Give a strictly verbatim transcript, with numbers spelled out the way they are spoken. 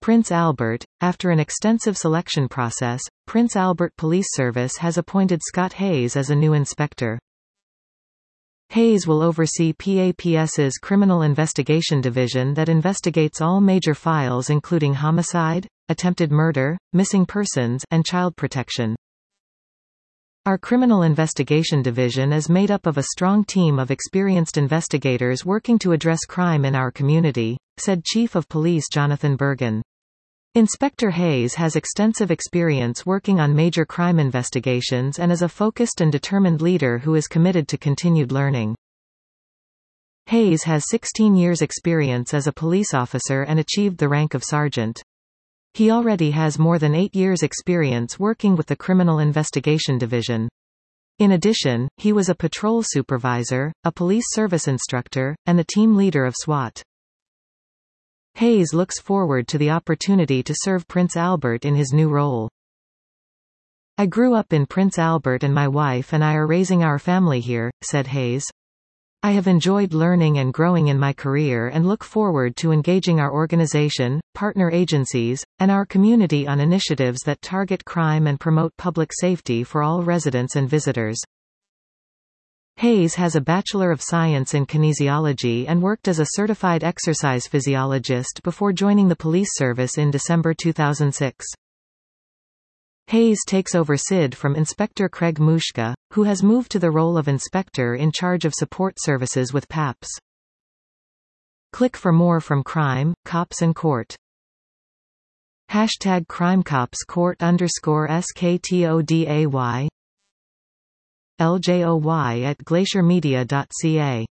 Prince Albert. After an extensive selection process, Prince Albert Police Service has appointed Scott Hayes as a new inspector. Hayes will oversee P A P S's Criminal Investigation Division that investigates all major files including homicide, attempted murder, missing persons, and child protection. Our Criminal Investigation Division is made up of a strong team of experienced investigators working to address crime in our community, said Chief of Police Jonathan Bergen. Inspector Hayes has extensive experience working on major crime investigations and is a focused and determined leader who is committed to continued learning. Hayes has sixteen years' experience as a police officer and achieved the rank of sergeant. He already has more than eight years' experience working with the Criminal Investigation Division. In addition, he was a patrol supervisor, a police service instructor, and the team leader of SWAT. Hayes looks forward to the opportunity to serve Prince Albert in his new role. I grew up in Prince Albert and my wife and I are raising our family here, said Hayes. I have enjoyed learning and growing in my career and look forward to engaging our organization, partner agencies, and our community on initiatives that target crime and promote public safety for all residents and visitors. Hayes has a Bachelor of Science in Kinesiology and worked as a certified exercise physiologist before joining the police service in December two thousand six. Hayes takes over S I D from Inspector Craig Mushka, who has moved to the role of inspector in charge of support services with P A P S. Click for more from Crime, Cops and Court. Hashtag CrimeCops Court underscore S K T O D A Y L J O Y at glacier media dot C A